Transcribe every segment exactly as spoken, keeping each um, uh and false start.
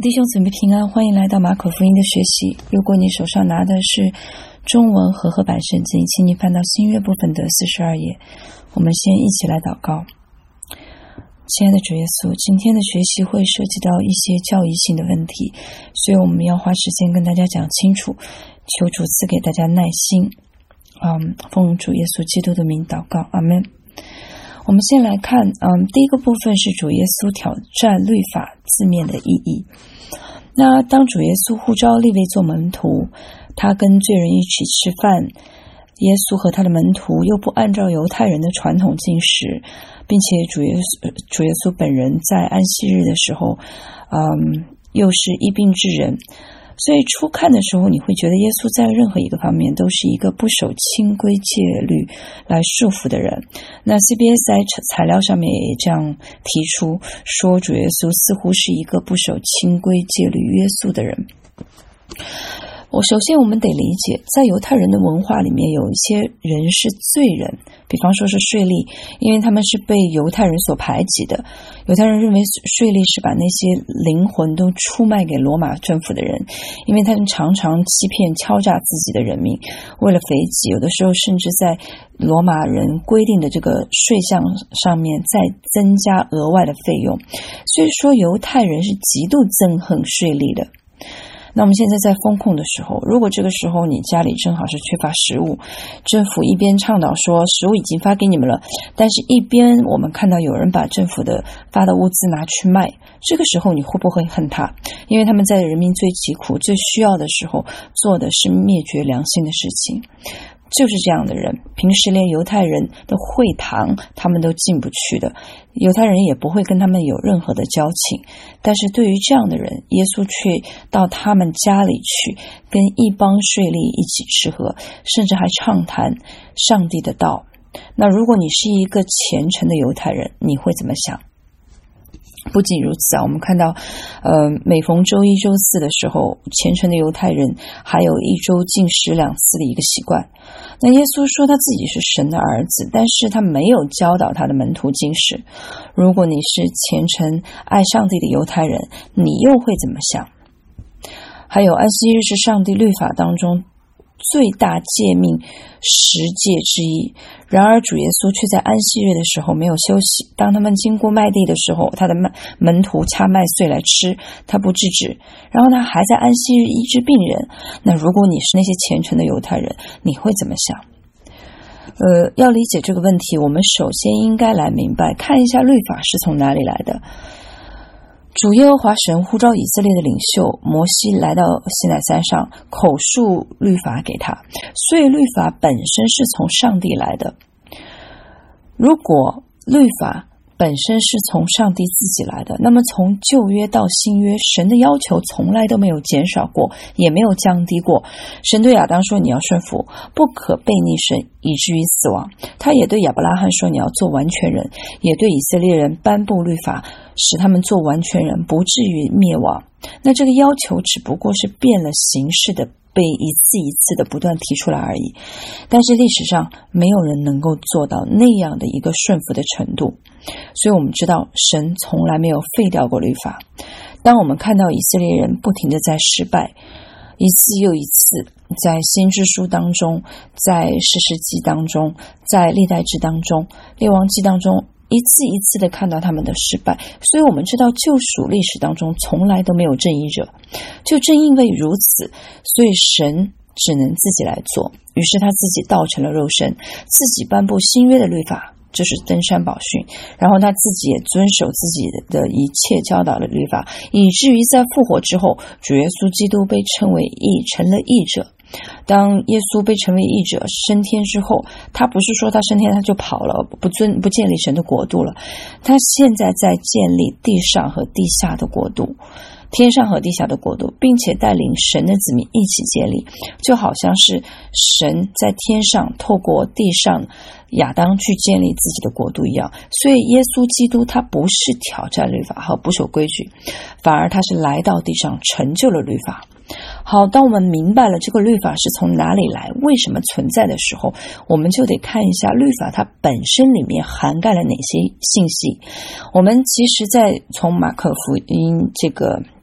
弟兄姊妹平安，欢迎来到马可福音的学习。如果你手上拿的是中文和合版圣经，请你翻到新约部分的四十二页。我们先一起来祷告。亲爱的主耶稣，今天的学习会涉及到一些教义性的问题，所以我们要花时间跟大家讲清楚，求主赐给大家耐心。嗯，奉主耶稣基督的名祷告，阿们。我们先来看，嗯，第一个部分是主耶稣挑战律法字面的意义。那当主耶稣呼召利未做门徒，他跟罪人一起吃饭，耶稣和他的门徒又不按照犹太人的传统进食，并且主耶稣主耶稣本人在安息日的时候，嗯，又是医病治人。所以初看的时候，你会觉得耶稣在任何一个方面都是一个不守清规戒律来束缚的人。那 C B S I 材料上面也这样提出，说主耶稣似乎是一个不守清规戒律约束的人。我首先我们得理解，在犹太人的文化里面，有一些人是罪人，比方说是税吏，因为他们是被犹太人所排挤的。犹太人认为税吏是把那些灵魂都出卖给罗马政府的人，因为他们常常欺骗敲诈自己的人民，为了肥己，有的时候甚至在罗马人规定的这个税项上面再增加额外的费用。所以说犹太人是极度憎恨税吏的。那我们现在在封控的时候，如果这个时候你家里正好是缺乏食物，政府一边倡导说食物已经发给你们了，但是一边我们看到有人把政府的发的物资拿去卖，这个时候你会不会恨他？因为他们在人民最疾苦最需要的时候做的是灭绝良心的事情。就是这样的人，平时连犹太人的会堂他们都进不去的，犹太人也不会跟他们有任何的交情。但是对于这样的人，耶稣却到他们家里去，跟一帮税吏一起吃喝，甚至还畅谈上帝的道。那如果你是一个虔诚的犹太人，你会怎么想？不仅如此啊，我们看到呃，每逢周一周四的时候，虔诚的犹太人还有一周进食两次的一个习惯。那耶稣说他自己是神的儿子，但是他没有教导他的门徒进食。如果你是虔诚爱上帝的犹太人，你又会怎么想？还有安息日是上帝律法当中最大诫命十诫之一，然而主耶稣却在安息日的时候没有休息。当他们经过麦地的时候，他的门徒掐麦穗来吃，他不制止，然后他还在安息日医治病人。那如果你是那些虔诚的犹太人，你会怎么想？呃，要理解这个问题，我们首先应该来明白，看一下律法是从哪里来的。主耶和华神呼召以色列的领袖摩西来到西乃山上，口述律法给他，所以律法本身是从上帝来的。如果律法本身是从上帝自己来的，那么从旧约到新约，神的要求从来都没有减少过，也没有降低过。神对亚当说，你要顺服，不可悖逆神以至于死亡。他也对亚伯拉罕说，你要做完全人，也对以色列人颁布律法，使他们做完全人，不至于灭亡。那这个要求只不过是变了形式的被一次一次的不断提出来而已，但是历史上没有人能够做到那样的一个顺服的程度。所以我们知道神从来没有废掉过律法。当我们看到以色列人不停的在失败，一次又一次，在先知书当中，在士师记当中，在历代志当中，列王记当中，一次一次的看到他们的失败。所以我们知道救赎历史当中从来都没有正义者。就正因为如此，所以神只能自己来做，于是他自己道成了肉身，自己颁布新约的律法，就是登山宝训，然后他自己也遵守自己的一切教导的律法，以至于在复活之后，主耶稣基督被称为义，成了义者。当耶稣被称为义者升天之后，他不是说他升天他就跑了，不尊不建立神的国度了，他现在在建立地上和地下的国度，天上和地下的国度，并且带领神的子民一起建立，就好像是神在天上透过地上亚当去建立自己的国度一样。所以耶稣基督他不是挑战律法和不守规矩，反而他是来到地上成就了律法。好，当我们明白了这个律法是从哪里来，为什么存在的时候，我们就得看一下律法它本身里面涵盖了哪些信息。我们其实在从马可福音这个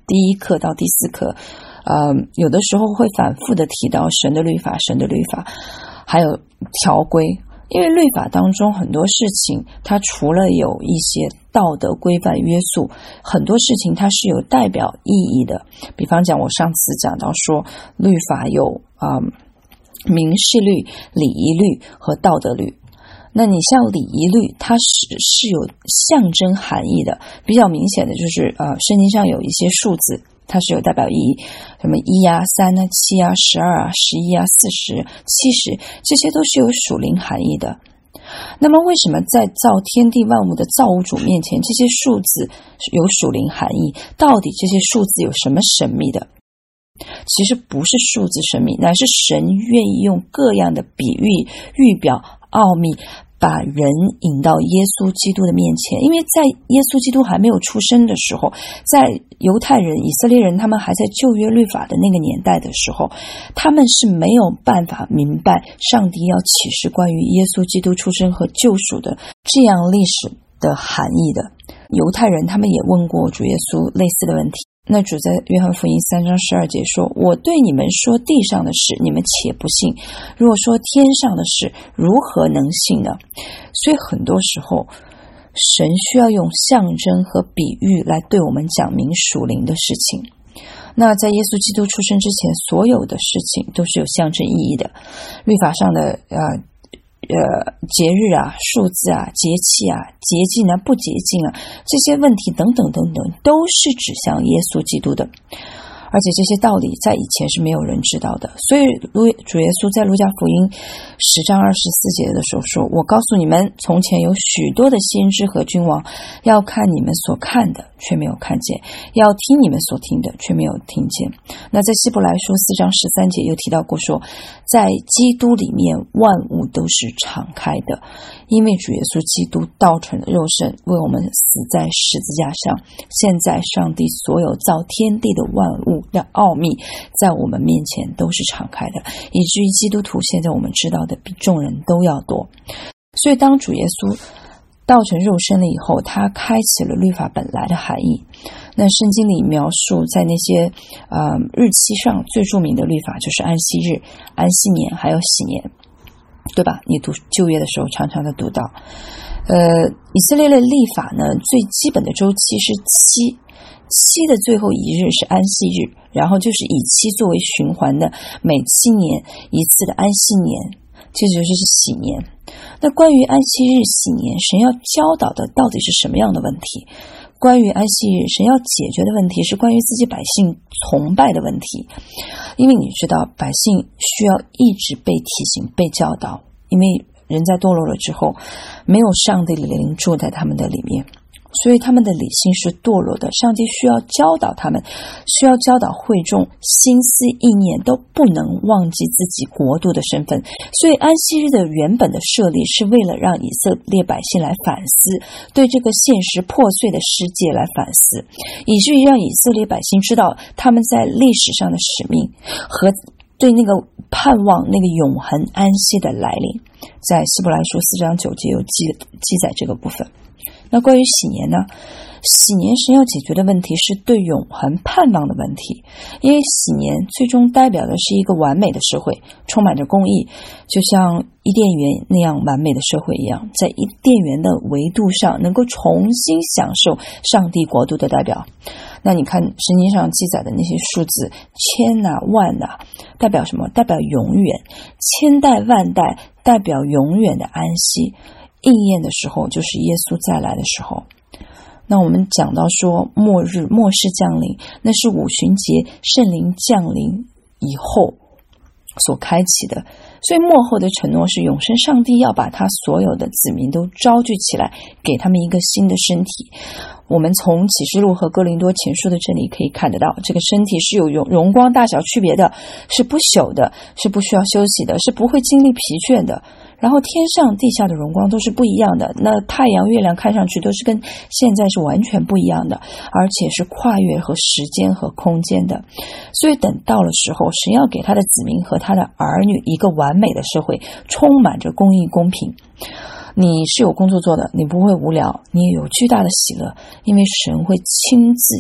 第一课到第四课，呃，有的时候会反复的提到神的律法，神的律法，还有条规。因为律法当中很多事情，它除了有一些道德规范约束，很多事情它是有代表意义的。比方讲，我上次讲到说，律法有啊、嗯、民事律、礼仪律和道德律。那你像礼仪律，它是是有象征含义的，比较明显的就是呃，圣经上有一些数字，它是有代表意义，什么一啊、三啊、七啊、十二啊、十一啊、四十、七十，这些都是有属灵含义的。那么为什么在造天地万物的造物主面前，这些数字有属灵含义？到底这些数字有什么神秘的？其实不是数字神秘，乃是神愿意用各样的比喻、预表、奥秘，把人引到耶稣基督的面前。因为在耶稣基督还没有出生的时候，在犹太人、以色列人他们还在旧约律法的那个年代的时候，他们是没有办法明白上帝要启示关于耶稣基督出生和救赎的这样历史的含义的。犹太人他们也问过主耶稣类似的问题。那主在约翰福音三章十二节说，我对你们说地上的事，你们且不信，如果说天上的事，如何能信呢？所以很多时候神需要用象征和比喻来对我们讲明属灵的事情。那在耶稣基督出生之前，所有的事情都是有象征意义的。律法上的呃呃，节日啊、数字啊、节气啊、洁净啊、不洁净啊，这些问题等等等等，都是指向耶稣基督的。而且这些道理在以前是没有人知道的。所以主耶稣在路加福音十章二十四节的时候说，我告诉你们，从前有许多的先知和君王，要看你们所看的却没有看见，要听你们所听的却没有听见。那在希伯来书四章十三节又提到过说，在基督里面万物都是敞开的，因为主耶稣基督道成了肉身，为我们死在十字架上。现在上帝所有造天地的万物的奥秘在我们面前都是敞开的，以至于基督徒现在我们知道的比众人都要多。所以当主耶稣道成肉身了以后，他开启了律法本来的含义。那圣经里描述在那些呃日期上最著名的律法就是安息日、安息年还有喜年，对吧？你读旧约的时候常常的读到。呃，以色列的历法呢，最基本的周期是七，七的最后一日是安息日，然后就是以七作为循环的每七年一次的安息年，这就是喜年。那关于安息日、喜年，神要教导的到底是什么样的问题？关于安息日，神要解决的问题是关于自己百姓崇拜的问题。因为你知道，百姓需要一直被提醒、被教导，因为人在堕落了之后，没有上帝的灵住在他们的里面，所以他们的理性是堕落的。上帝需要教导他们，需要教导会众，心思意念都不能忘记自己国度的身份。所以安息日的原本的设立是为了让以色列百姓来反思，对这个现实破碎的世界来反思，以至于让以色列百姓知道他们在历史上的使命和对那个盼望那个永恒安息的来临。在希伯来书四章九节有记记载这个部分。那关于喜年呢，喜年神要解决的问题是对永恒盼望的问题。因为喜年最终代表的是一个完美的社会，充满着公义，就像伊甸园那样完美的社会一样，在伊甸园的维度上能够重新享受上帝国度的代表。那你看圣经上记载的那些数字，千啊万啊，代表什么？代表永远。千代万代代表永远的安息。应验的时候就是耶稣再来的时候。那我们讲到说末日末世降临，那是五旬节圣灵降临以后所开启的。所以末后的承诺是永生上帝要把他所有的子民都招聚起来，给他们一个新的身体。我们从启示录和哥林多前书的这里可以看得到，这个身体是有荣光大小区别的，是不朽的，是不需要休息的，是不会经历疲倦的。然后天上地下的荣光都是不一样的，那太阳月亮看上去都是跟现在是完全不一样的，而且是跨越和时间和空间的。所以等到了时候，神要给他的子民和他的儿女一个完美的社会，充满着公义公平。你是有工作做的，你不会无聊，你也有巨大的喜乐，因为神会亲自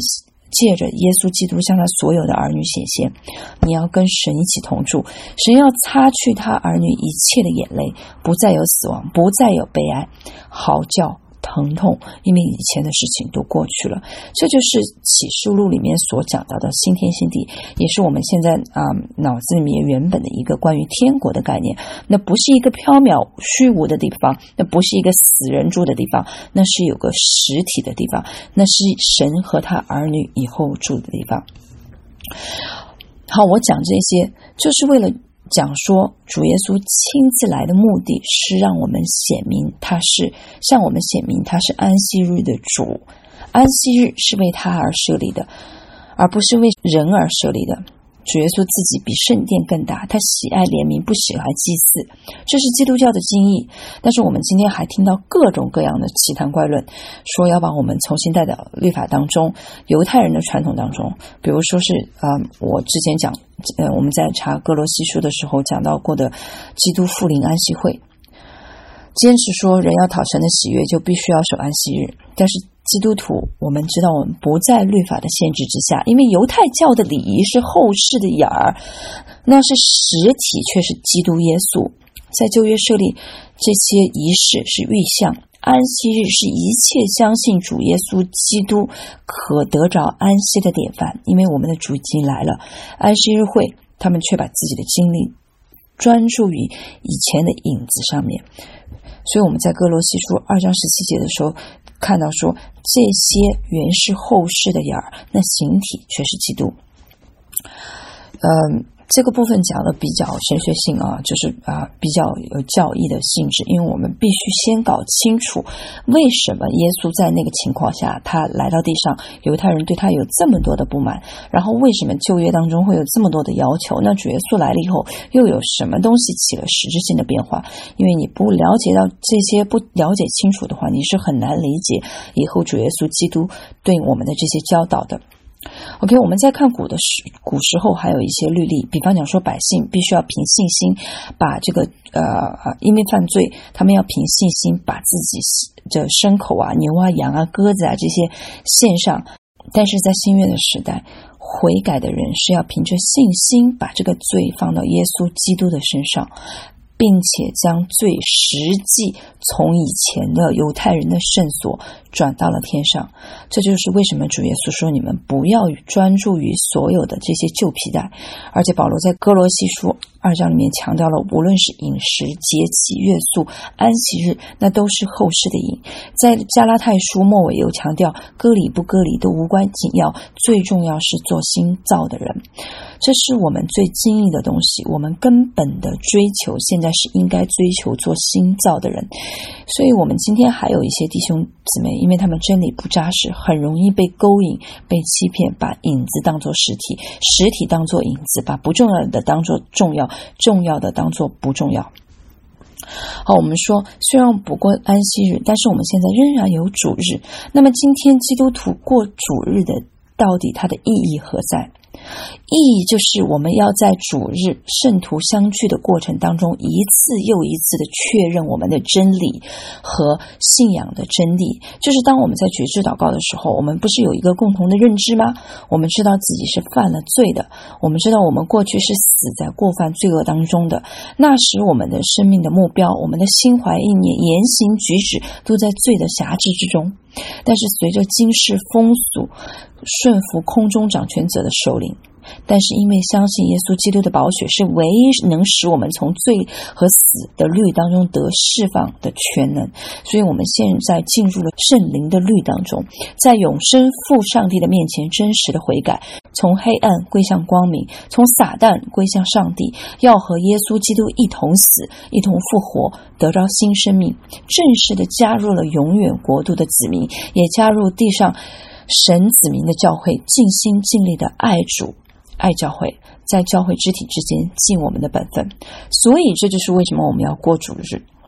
借着耶稣基督向他所有的儿女显现。你要跟神一起同住，神要擦去他儿女一切的眼泪，不再有死亡，不再有悲哀、嚎叫、疼痛，因为以前的事情都过去了。这就是启示录里面所讲到的新天新地，也是我们现在啊、嗯、脑子里面原本的一个关于天国的概念。那不是一个缥缈虚无的地方，那不是一个死人住的地方，那是有个实体的地方，那是神和他儿女以后住的地方。好，我讲这些就是为了讲说主耶稣亲自来的目的是让我们显明他是向我们显明他是安息日的主，安息日是为他而设立的，而不是为人而设立的。主耶稣自己比圣殿更大，他喜爱怜悯，不喜爱祭祀，这是基督教的精义。但是我们今天还听到各种各样的奇谈怪论，说要把我们重新带到律法当中，犹太人的传统当中。比如说是呃，我之前讲呃，我们在查哥罗西书的时候讲到过的基督复临安息会，坚持说人要讨神的喜悦就必须要守安息日。但是基督徒我们知道我们不在律法的限制之下，因为犹太教的礼仪是后世的眼儿，那是实体却是基督耶稣。在旧约设立这些仪式是预象，安息日是一切相信主耶稣基督可得着安息的典范，因为我们的主已经来了。安息日会他们却把自己的精力专注于以前的影子上面。所以我们在哥罗西书二章十七节的时候看到说，这些原是后世的眼儿，那形体却是基督。嗯，这个部分讲的比较神学性啊，就是啊比较有教义的性质，因为我们必须先搞清楚为什么耶稣在那个情况下他来到地上，犹太人对他有这么多的不满，然后为什么旧约当中会有这么多的要求，那主耶稣来了以后又有什么东西起了实质性的变化。因为你不了解到这些，不了解清楚的话，你是很难理解以后主耶稣基督对我们的这些教导的。OK， 我们再看古的时古时候还有一些律例，比方讲说百姓必须要凭信心把这个呃因为犯罪他们要凭信心把自己的牲口啊、牛啊、羊啊、鸽子啊这些献上。但是在新约的时代，悔改的人是要凭着信心把这个罪放到耶稣基督的身上，并且将罪实际从以前的犹太人的圣所转到了天上。这就是为什么主耶稣说你们不要专注于所有的这些旧皮带。而且保罗在哥罗西书二章里面强调了，无论是饮食、节期、月宿、安息日，那都是后世的瘾。在加拉太书末尾又强调，割礼不割礼都无关紧要，最重要是做新造的人。这是我们最精义的东西，我们根本的追求现在是应该追求做新造的人。所以我们今天还有一些弟兄姊妹，因为他们真理不扎实，很容易被勾引、被欺骗，把影子当作实体，实体当作影子，把不重要的当作重要，重要的当作不重要。好，我们说虽然不过安息日，但是我们现在仍然有主日。那么今天基督徒过主日的到底它的意义何在？意义就是我们要在主日圣徒相聚的过程当中，一次又一次的确认我们的真理和信仰的真理。就是当我们在觉知祷告的时候，我们不是有一个共同的认知吗？我们知道自己是犯了罪的，我们知道我们过去是死在过犯罪恶当中的，那时我们的生命的目标，我们的心怀意念、言行举止都在罪的辖制之中。但是随着今世风俗，顺服空中掌权者的首领，但是因为相信耶稣基督的宝血是唯一能使我们从罪和死的律当中得释放的全能，所以我们现在进入了圣灵的律当中，在永生父上帝的面前真实的悔改，从黑暗归向光明，从撒旦归向上帝，要和耶稣基督一同死，一同复活，得着新生命，正式的加入了永远国度的子民，也加入地上神子民的教会，尽心尽力的爱主爱教会，在教会肢体之间尽我们的本分。所以这就是为什么我们要过主日。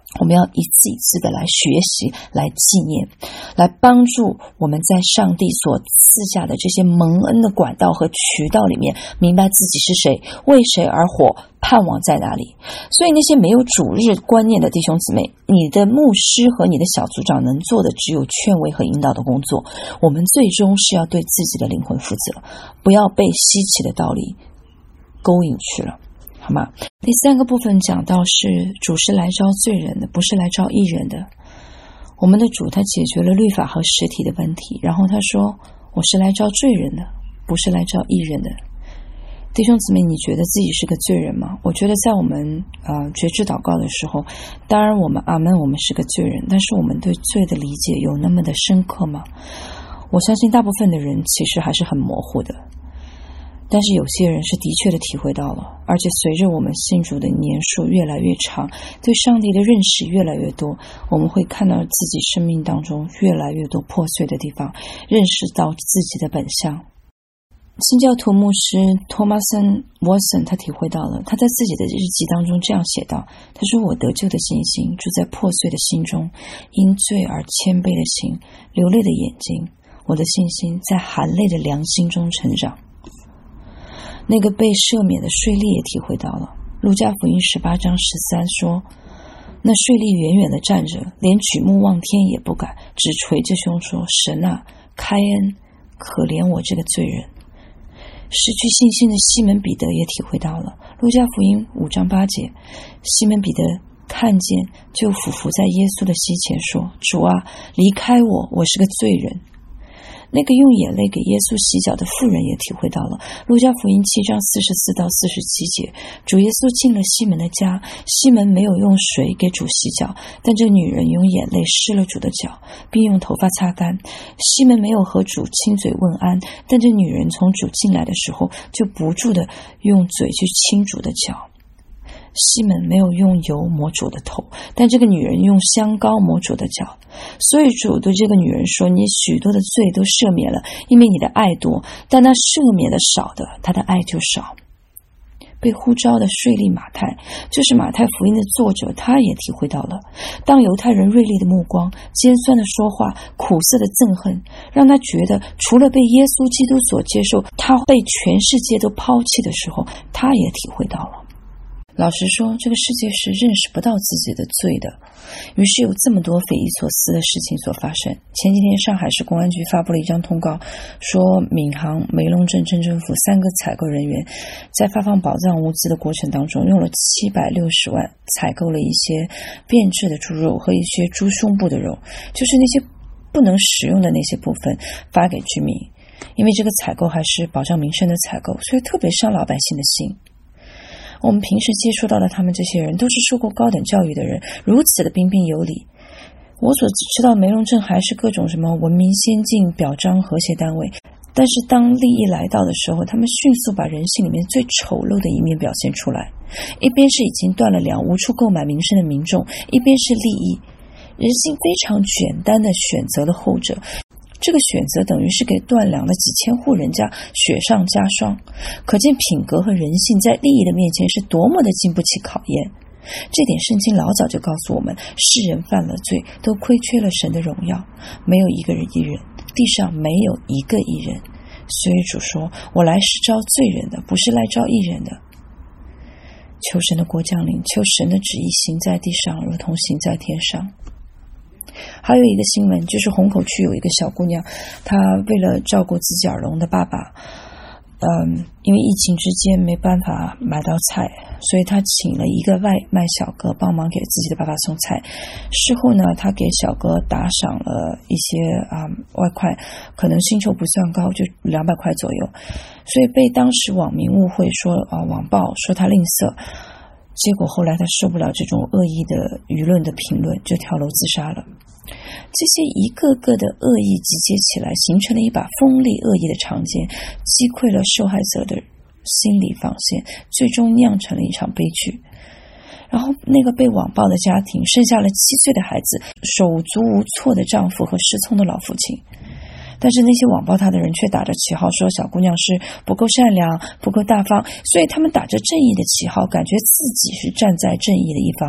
我们要一次一次的来学习，来纪念，来帮助我们在上帝所赐下的这些蒙恩的管道和渠道里面，明白自己是谁，为谁而活，盼望在哪里。所以那些没有主日观念的弟兄姊妹，你的牧师和你的小组长能做的只有劝慰和引导的工作。我们最终是要对自己的灵魂负责，不要被稀奇的道理勾引去了，好吗？第三个部分讲到是主是来招罪人的，不是来招义人的。我们的主他解决了律法和实体的问题，然后他说我是来招罪人的，不是来招义人的。弟兄姊妹，你觉得自己是个罪人吗？我觉得在我们呃觉知祷告的时候，当然我们阿们，我们是个罪人，但是我们对罪的理解有那么的深刻吗？我相信大部分的人其实还是很模糊的，但是有些人是的确的体会到了，而且随着我们信主的年数越来越长，对上帝的认识越来越多，我们会看到自己生命当中越来越多破碎的地方，认识到自己的本相。新教徒牧师托马森·沃森他体会到了，他在自己的日记当中这样写道，他说我得救的信心住在破碎的心中，因罪而谦卑的心，流泪的眼睛，我的信心在含泪的良心中成长。那个被赦免的税吏也体会到了，路加福音十八章十三说，那税吏远远地站着，连举目望天也不敢，只垂着胸说，神啊，开恩，可怜我这个罪人。失去信心的西门彼得也体会到了，路加福音五章八节，西门彼得看见就俯伏在耶稣的膝前说，主啊，离开我，我是个罪人。那个用眼泪给耶稣洗脚的妇人也体会到了，路加福音七章四十四到四十七节，主耶稣进了西门的家，西门没有用水给主洗脚，但这女人用眼泪湿了主的脚，并用头发擦干。西门没有和主亲嘴问安，但这女人从主进来的时候就不住地用嘴去亲主的脚。西门没有用油抹主的头，但这个女人用香膏抹主的脚。所以主对这个女人说，你许多的罪都赦免了，因为你的爱多，但那赦免的少的，他的爱就少。被呼召的税吏马太，就是马太福音的作者，他也体会到了，当犹太人锐利的目光，尖酸的说话，苦涩的憎恨，让他觉得除了被耶稣基督所接受，他被全世界都抛弃的时候，他也体会到了。老实说，这个世界是认识不到自己的罪的，于是有这么多匪夷所思的事情所发生。前几天上海市公安局发布了一张通告，说闵行、梅陇镇镇政府三个采购人员在发放保障物资的过程当中，用了七百六十万采购了一些变质的猪肉和一些猪胸部的肉，就是那些不能食用的那些部分发给居民。因为这个采购还是保障民生的采购，所以特别伤老百姓的心。我们平时接触到的他们这些人都是受过高等教育的人，如此的彬彬有礼。我所知道梅陇镇还是各种什么文明先进、表彰和谐单位，但是当利益来到的时候，他们迅速把人性里面最丑陋的一面表现出来。一边是已经断了粮无处购买民生的民众，一边是利益，人性非常简单的选择了后者。这个选择等于是给断粮的几千户人家雪上加霜，可见品格和人性在利益的面前是多么的经不起考验。这点圣经老早就告诉我们，世人犯了罪，都亏缺了神的荣耀，没有一个人义人，地上没有一个义人。所以主说，我来是招罪人的，不是来招义人的。求神的国降临，求神的旨意行在地上，如同行在天上。还有一个新闻，就是虹口区有一个小姑娘，她为了照顾自己耳聋的爸爸，嗯，因为疫情之间没办法买到菜，所以她请了一个外卖小哥帮忙给自己的爸爸送菜。事后呢，她给小哥打赏了一些啊、嗯、外快，可能薪酬不算高，就两百块左右，所以被当时网民误会说啊、呃、网暴说她吝啬。结果后来他受不了这种恶意的舆论的评论，就跳楼自杀了。这些一个个的恶意集结起来，形成了一把锋利恶意的长剑，击溃了受害者的心理防线，最终酿成了一场悲剧。然后那个被网暴的家庭生下了七岁的孩子，手足无措的丈夫和失聪的老父亲。但是那些网暴他的人却打着旗号说小姑娘是不够善良，不够大方，所以他们打着正义的旗号，感觉自己是站在正义的一方。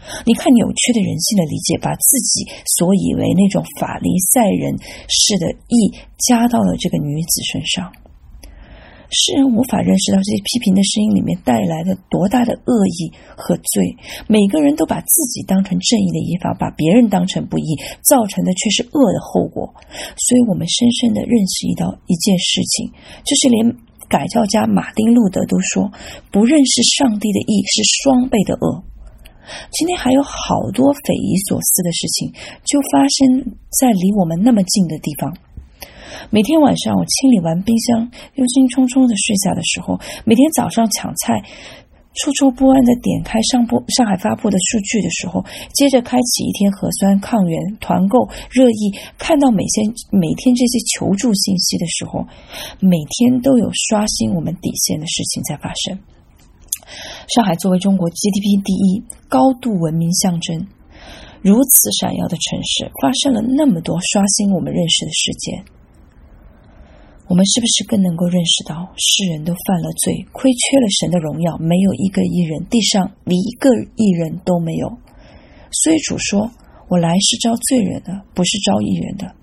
你看扭曲的人性的理解，把自己所以为那种法利赛人式的义加到了这个女子身上。世人无法认识到这些批评的声音里面带来的多大的恶意和罪，每个人都把自己当成正义的依法，把别人当成不义，造成的却是恶的后果。所以我们深深地认识到一件事情，就是连改教家马丁路德都说，不认识上帝的义是双倍的恶。今天还有好多匪夷所思的事情就发生在离我们那么近的地方。每天晚上我清理完冰箱，忧心忡忡的睡下的时候，每天早上抢菜，处处不安的点开上部上海发布的数据的时候，接着开启一天核酸、抗原、团购、热议，看到每天每天这些求助信息的时候，每天都有刷新我们底线的事情在发生。上海作为中国 G D P 第一、高度文明象征，如此闪耀的城市，发生了那么多刷新我们认识的事件。我们是不是更能够认识到世人都犯了罪，亏缺了神的荣耀，没有一个义人，地上连一个义人都没有。所以主说，我来是招罪人的，不是招义人的。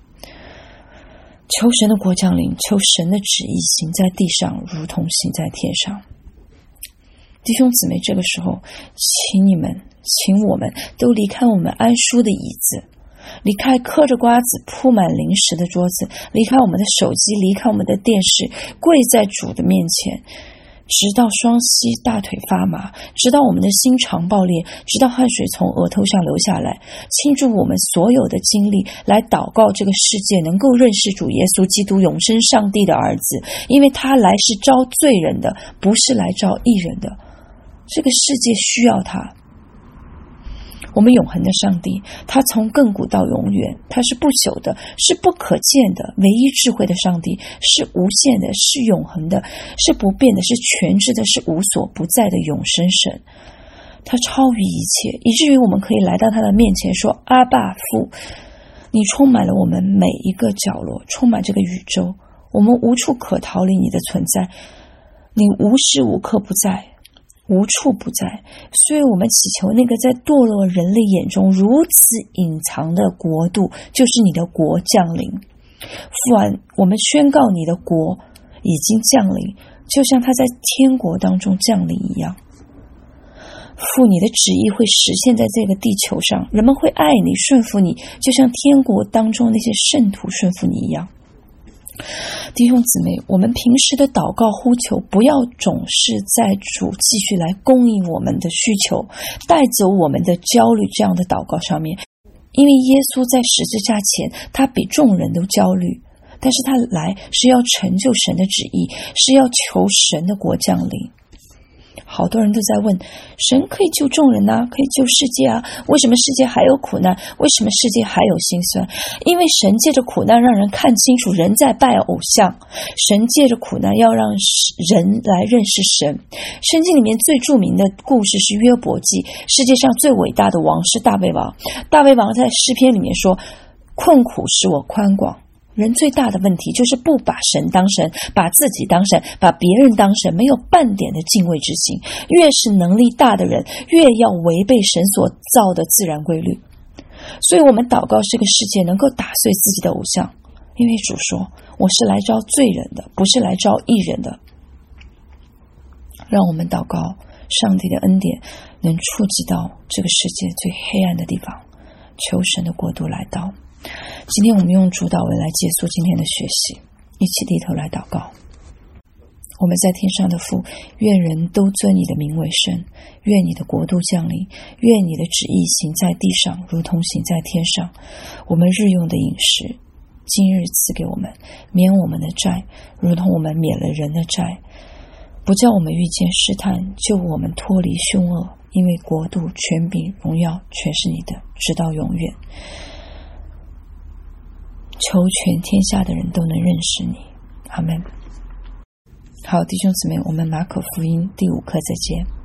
求神的国降临，求神的旨意行在地上，如同行在天上。弟兄姊妹，这个时候请你们请我们都离开我们安舒的椅子，离开嗑着瓜子铺满零食的桌子，离开我们的手机，离开我们的电视，跪在主的面前，直到双膝大腿发麻，直到我们的心肠爆裂，直到汗水从额头上流下来，倾注我们所有的精力来祷告这个世界能够认识主耶稣基督永生上帝的儿子，因为他来是招罪人的，不是来招义人的。这个世界需要他。我们永恒的上帝，他从亘古到永远，他是不朽的，是不可见的，唯一智慧的上帝，是无限的，是永恒的，是不变的，是全知的，是无所不在的永生神。他超于一切，以至于我们可以来到他的面前说，阿爸父，你充满了我们每一个角落，充满这个宇宙，我们无处可逃离你的存在，你无时无刻不在，无处不在。所以我们祈求那个在堕落人类眼中如此隐藏的国度，就是你的国降临。父啊，我们宣告你的国已经降临，就像它在天国当中降临一样。父，你的旨意会实现在这个地球上，人们会爱你，顺服你，就像天国当中那些圣徒顺服你一样。弟兄姊妹，我们平时的祷告呼求，不要总是在主继续来供应我们的需求，带走我们的焦虑这样的祷告上面。因为耶稣在十字架前，他比众人都焦虑，但是他来是要成就神的旨意，是要求神的国降临。好多人都在问，神可以救众人啊，可以救世界啊，为什么世界还有苦难？为什么世界还有辛酸？因为神借着苦难让人看清楚人在拜偶像，神借着苦难要让人来认识神。圣经里面最著名的故事是约伯记，世界上最伟大的王是大卫王。大卫王在诗篇里面说，困苦使我宽广。人最大的问题就是不把神当神，把自己当神，把别人当神，没有半点的敬畏之心。越是能力大的人，越要违背神所造的自然规律。所以我们祷告这个世界能够打碎自己的偶像，因为主说，我是来招罪人的，不是来招义人的。让我们祷告上帝的恩典能触及到这个世界最黑暗的地方，求神的国度来到。今天我们用主祷文来结束今天的学习，一起低头来祷告。我们在天上的父，愿人都尊你的名为圣，愿你的国度降临，愿你的旨意行在地上，如同行在天上。我们日用的饮食今日赐给我们，免我们的债，如同我们免了人的债，不叫我们遇见试探，救我们脱离凶恶，因为国度、权柄、荣耀全是你的，直到永远。求全天下的人都能认识你，阿们。好，弟兄姊妹，我们马可福音第五课再见。